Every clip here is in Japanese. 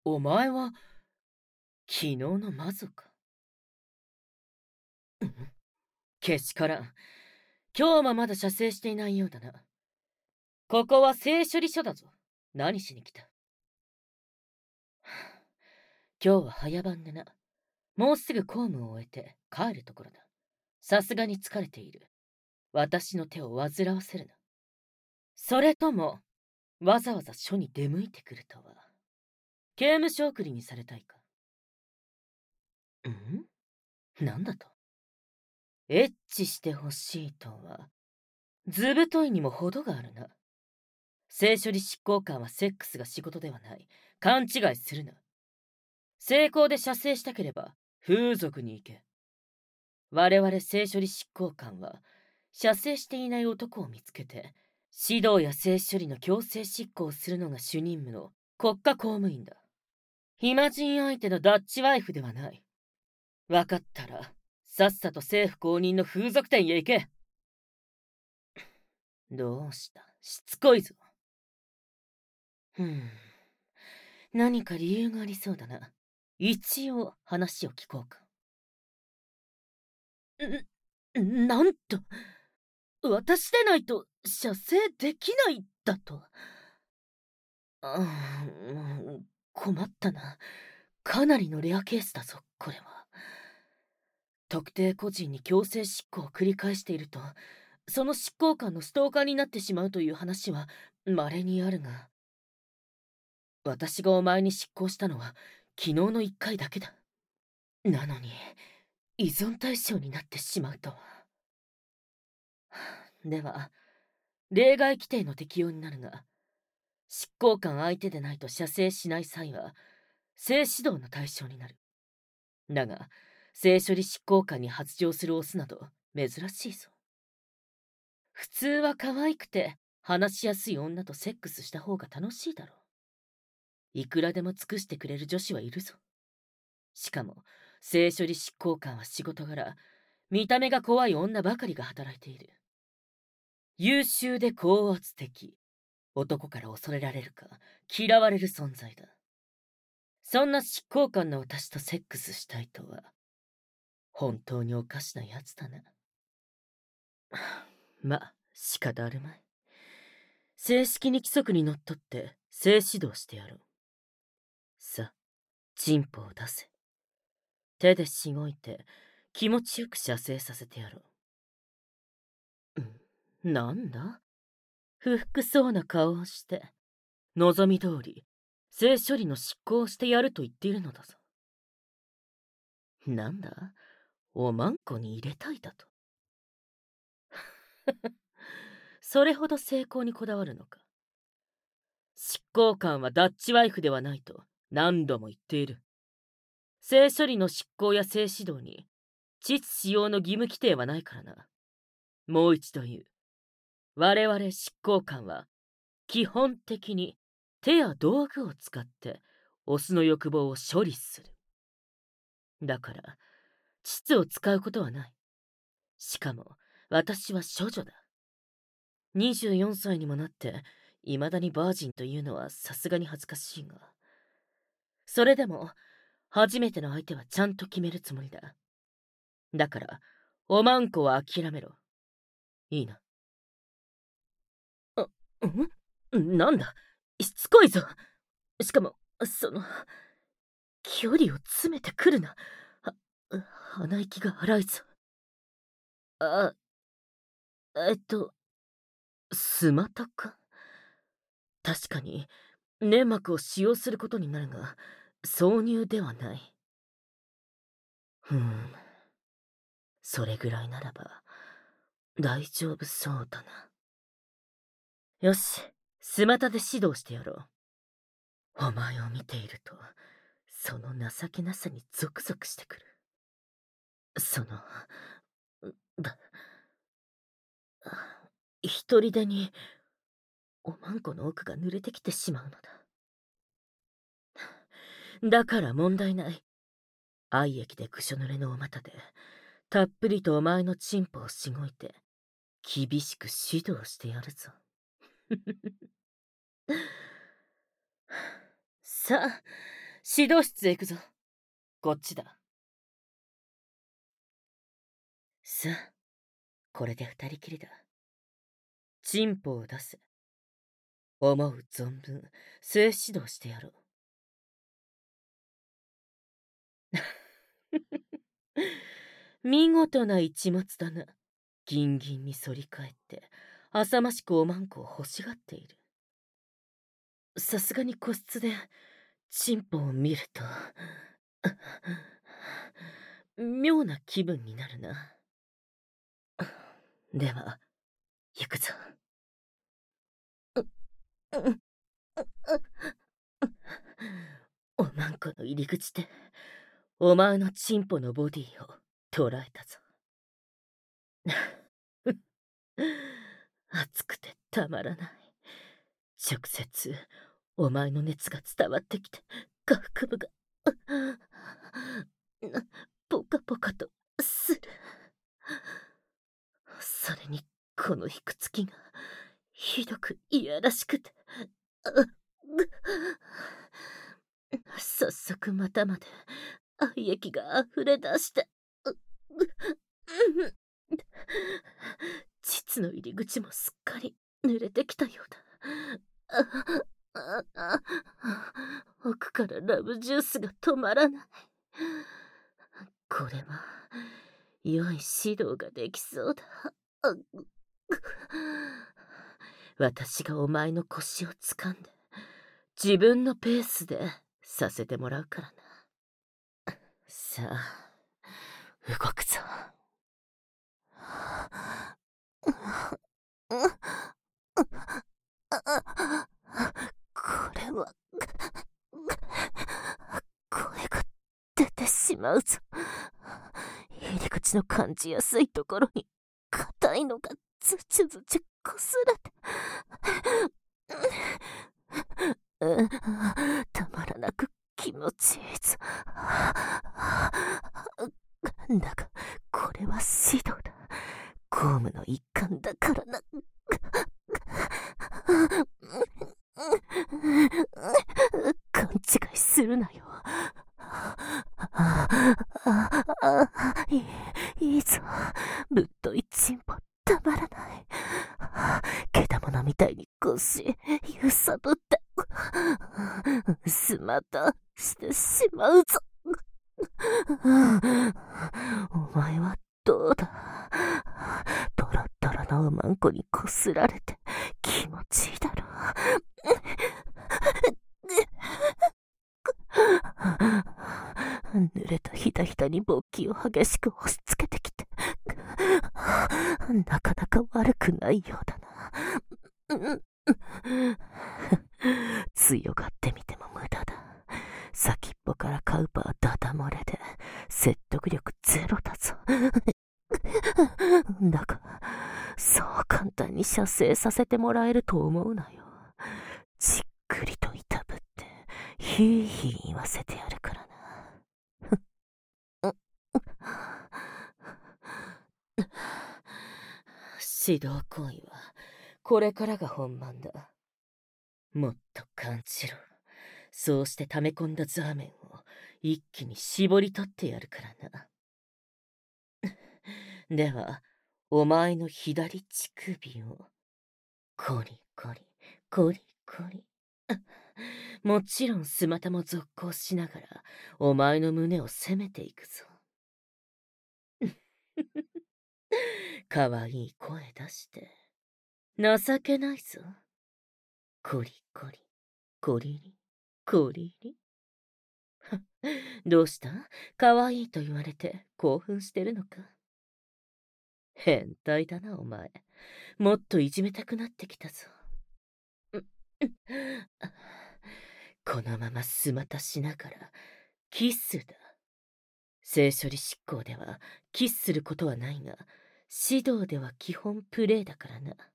お前は、昨日の魔女か。けしからん。今日もまだ射精していないようだな。ここは性処理所だぞ。何しに来た？今日は早番でな。もうすぐ公務を終えて帰るところだ。さすがに疲れている。私の手を煩わせるな。それとも、わざわざ署に出向いてくるとは。刑務所送りにされたいか？なんだと？エッチしてほしいとは、ずぶといにも程があるな。性処理執行官はセックスが仕事ではない。勘違いするな。成功で射精したければ、風俗に行け。我々性処理執行官は、射精していない男を見つけて、指導や性処理の強制執行をするのが主任務の国家公務員だ。暇人相手のダッチワイフではない。わかったら、さっさと政府公認の風俗店へ行け。どうした？しつこいぞ。何か理由がありそうだな。一応話を聞こうか。なんと、私でないと射精できないだと。困ったな。かなりのレアケースだぞ、これは。特定個人に強制執行を繰り返していると、その執行官のストーカーになってしまうという話は稀にあるが、私がお前に執行したのは昨日の一回だけだ。なのに、依存対象になってしまうとは。では、例外規定の適用になるが、執行官相手でないと射精しない際は、性指導の対象になる。だが、性処理執行官に発情するオスなど珍しいぞ。普通は可愛くて話しやすい女とセックスした方が楽しいだろう。いくらでも尽くしてくれる女子はいるぞ。しかも、性処理執行官は仕事柄、見た目が怖い女ばかりが働いている。優秀で高圧的。男から恐れられるか、嫌われる存在だ。そんな執行官の私とセックスしたいとは、本当におかしなやつだな。仕方あるまい。正式に規則にのっとって性指導してやろう。さ、チンポを出せ。手でしごいて気持ちよく射精させてやろう。なんだ？不服そうな顔をして、望み通り、性処理の執行をしてやると言っているのだぞ。なんだ？おまんこに入れたいだと。それほど成功にこだわるのか。執行官はダッチワイフではないと何度も言っている。性処理の執行や性指導に、膣使用の義務規定はないからな。もう一度言う。我々執行官は、基本的に手や道具を使って、オスの欲望を処理する。だから、膣を使うことはない。しかも、私は処女だ。24歳にもなって、未だにバージンというのはさすがに恥ずかしいが。それでも、初めての相手はちゃんと決めるつもりだ。だから、おまんこは諦めろ。いいな。なんだ、しつこいぞ。しかも、距離を詰めてくるな。鼻息が荒いぞ。あ、スマタか？確かに、粘膜を使用することになるが、挿入ではない。それぐらいならば、大丈夫そうだな。よし、スマタで指導してやろう。お前を見ていると、その情けなさにゾクゾクしてくる。だ、一人でに、おまんこの奥が濡れてきてしまうのだ。だから問題ない。愛液でぐしょ濡れのお股で、たっぷりとお前のチンポをしごいて、厳しく指導してやるぞ。さあ、 指導室へ行くぞ。こっちだ。さあ、これで二人きりだ。チンポを出せ。思う存分、性指導してやろう。見事な一物だな。ギンギンに反り返って、浅ましくおまんこを欲しがっている。さすがに個室で、チンポを見ると、妙な気分になるな。では、行くぞ。おまんこの入り口で、お前のチンポのボディを捉えたぞ。熱くてたまらない。直接、お前の熱が伝わってきて、下腹部が、ポカポカとする。それに、このひくつきが、ひどくいやらしくて、早速股まで愛液が溢れ出して、膣の入り口もすっかり濡れてきたようだ。奥からラブジュースが止まらない。これは、良い指導ができそうだ。私がお前の腰を掴んで、自分のペースでさせてもらうからな。さあ、動くぞ。これは、声が出てしまうぞ。入り口の感じやすいところに、硬いのがずちずちこすれて。たまらなく気持ちいいぞ。だが、これは指導だ。公務の一環だからな。勘違いするなよ。いいぞ。ぶっといチンポたまらない。けだものみたいに腰揺さぶってスマタしてしまうぞ。お前はどうだ。トロトロのおまんこにこすられて気持ちいいだろう。濡れたひだひだに勃起を激しく押し付けてきて、なかなか悪くないようだな。強がってみても無駄だ。先っぽからカウパーダダ漏れで説得力ゼロだぞ。だが、そう簡単に射精させてもらえると思うなよ。じっくりといたぶって、ヒーヒー言わせてやるからな。指導行為は、これからが本番だ。もっと感じろ。そうして溜め込んだザーメンを一気に絞り取ってやるからな。では、お前の左乳首を、コリコリ、コリコリ。もちろんスマタも続行しながら、お前の胸を攻めていくぞ。かわいい声出して。情けないぞ。コリコリ、コリリ、コリリ。どうした？かわいいと言われて興奮してるのか？変態だな、お前。もっといじめたくなってきたぞ。このままスマタしながら、キスだ。性処理執行ではキスすることはないが、指導では基本プレイだからな。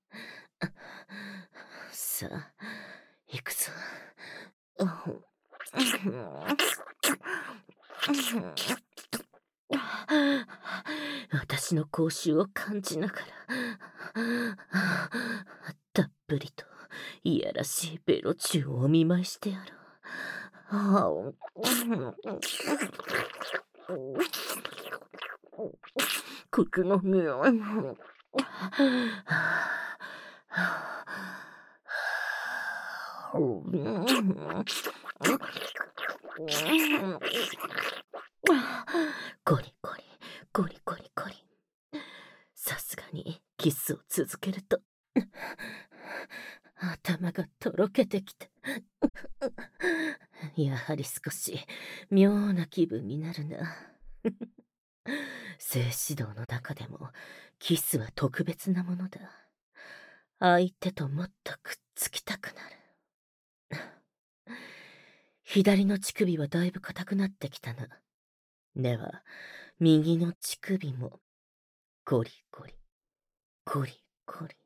さあ、行くぞ。私の口臭を感じながら、たっぷりといやらしいベロチューをお見舞いしてやろう。 口の匂い。ゴリゴリ、ゴリゴリゴリ。さすがにキスを続けると頭がとろけてきた。やはり少し妙な気分になるな。性指導の中でもキスは特別なものだ。相手ともっとくっつきたくなる。左の乳首はだいぶ硬くなってきたな。では、右の乳首もゴリゴリ、ゴリゴリ。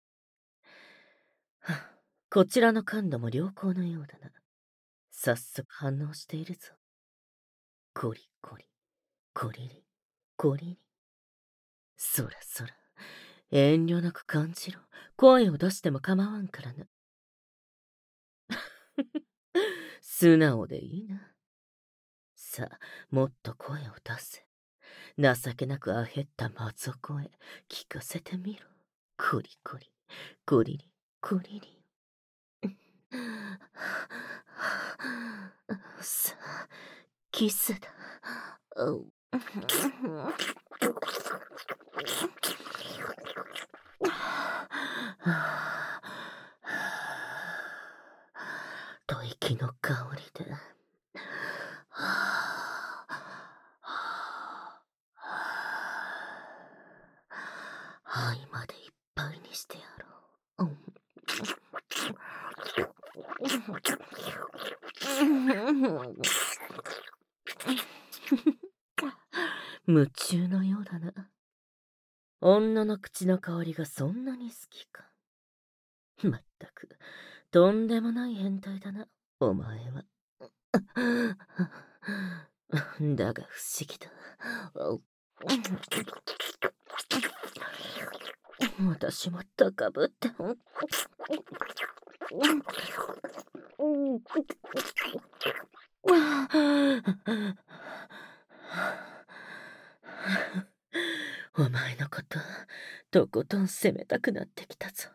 こちらの感度も良好のようだな。早速反応しているぞ。ゴリゴリ、ゴリリ、ゴリリ。そらそら、遠慮なく感じろ。声を出しても構わんからな。素直でいいな。さあ、もっと声を出せ。情けなくあへった松尾声、聞かせてみろ。ゴリゴリ、ゴリリ、ゴリリ。さあ、キスだ。吐息の香りで。肺までいっぱいにしてやろう。夢中のようだな。女の口の香りがそんなに好きか。まったく、とんでもない変態だな、お前は。だが不思議だ。私も高ぶって。お前のこと、とことん責めたくなってきたぞ。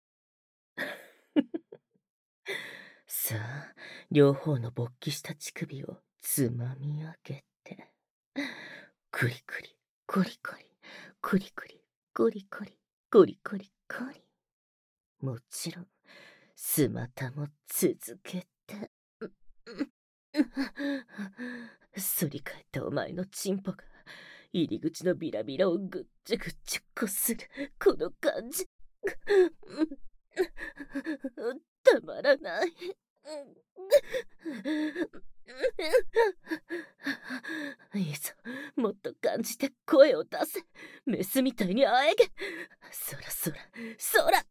さあ、両方の勃起した乳首をつまみ上げて、クリクリ、コリコリ、クリクリ、コリコリ、コリコリコリ。もちろん、スマタも続けて。反り返ったお前のチンポが入り口のビラビラをぐっちゅぐっちゅこするこの感じ。たまらない。いいぞ、もっと感じて声を出せ。メスみたいにあえげ。そらそら、そら。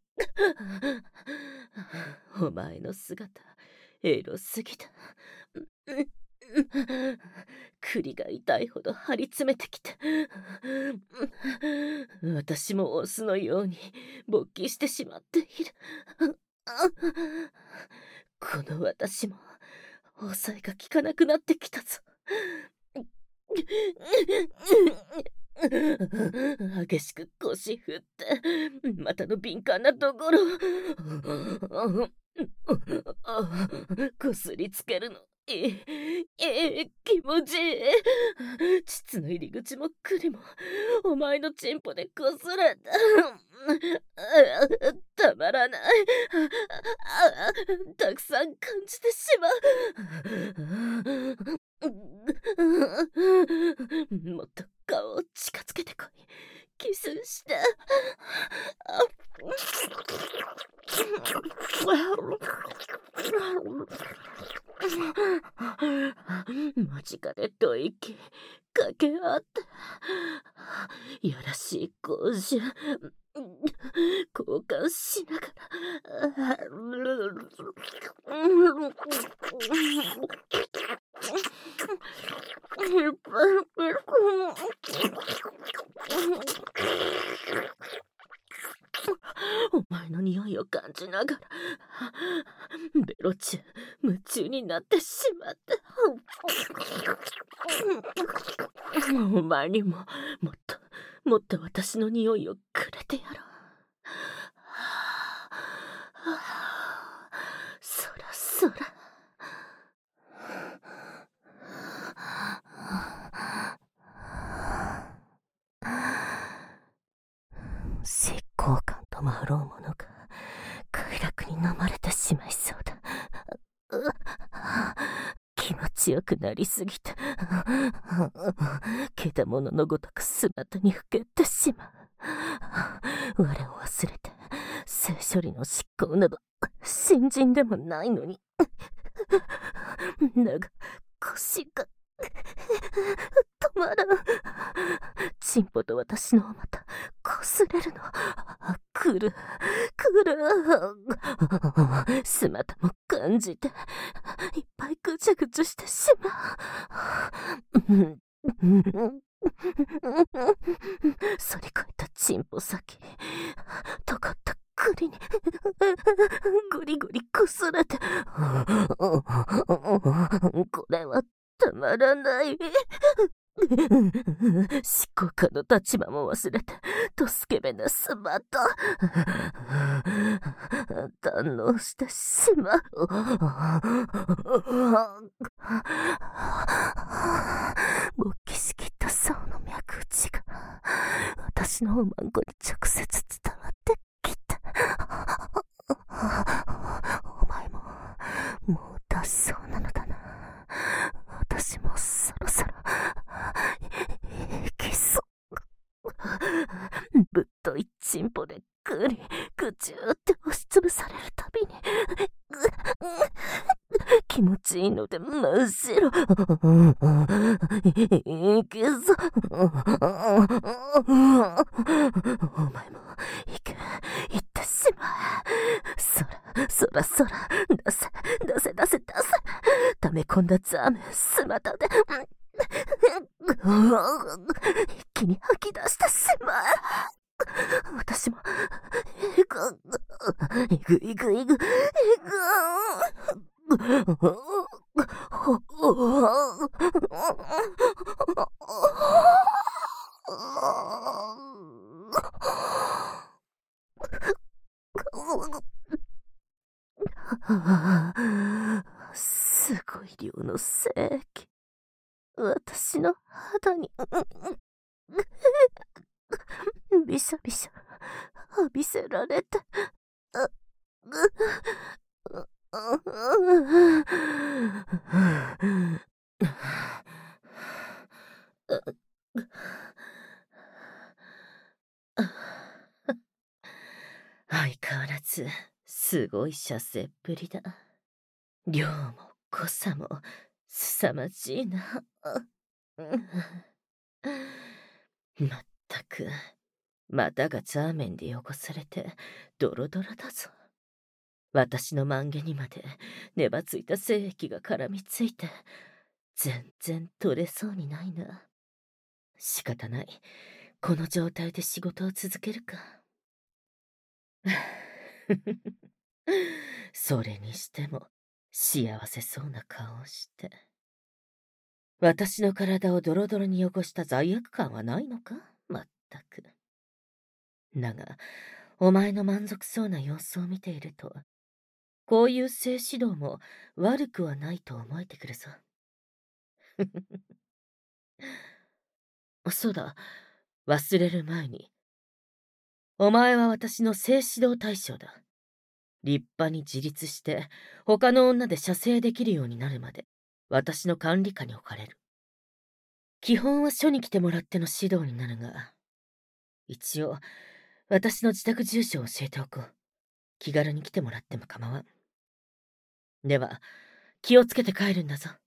お前の姿、エロすぎた。栗が痛いほど張り詰めてきて。私もオスのように勃起してしまっている。この私も抑えが効かなくなってきたぞ。激しく腰振って股の敏感なところこすりつけるの気持ちいい。膣の入り口も栗もお前のチンポでこすれた。たまらない。たくさん感じてしまう。もっと顔を近づけてこい。キスして。間近で吐息かけ合って、やらしい口臭交換しながら。お前の匂いを感じながらベロ中夢中になってしまった。お前にももっと私の匂いをくれてやろう。そらそら。執行官ともあろうものが快楽に飲まれてしまいそうだ。気持ちよくなりすぎてけだもののごとく姿にふけってしまう。我を忘れて性処理の執行など新人でもないのに。だが腰が止まらん。チンポと私のをまた擦れるの。来るすまたも感じていっぱいぐちゃぐちゃしてしまう。反り返ったチンポ先、尖った栗にぐりぐりこすれて、これはたまらない。執行官の立場も忘れてとスケベなスマと堪能してしまう。勃起しきった竿の脈打ちが私のおまんこに直接伝わってきた。お前ももう出しそうなのだな。私もそろそろキス。ぶっといチンポでぐちゅーって押しつぶされるたびに気持ちいいので真っ白。いけぞ。お前も行ってしまう。そら出せ溜め込んだザーメンスマタで一気に吐き出してしまう。私もえぐすごい量の精液、私の肌にびしゃびしゃ浴びせられて、相変わらずすごい射精っぷりだ。量も濃さも凄まじいな。まったく股がザーメンで汚されてドロドロだぞ。私の満毛にまで粘ついた精液が絡みついて全然取れそうにないな。仕方ない。この状態で仕事を続けるか。それにしても幸せそうな顔をして。私の体をドロドロに汚した罪悪感はないのか？まったく。だが、お前の満足そうな様子を見ていると、こういう性指導も悪くはないと思えてくるぞ。そうだ、忘れる前に。お前は私の性指導対象だ。立派に自立して、他の女で射精できるようになるまで、私の管理下に置かれる。基本は署に来てもらっての指導になるが、一応、私の自宅住所を教えておこう。気軽に来てもらっても構わん。では、気をつけて帰るんだぞ。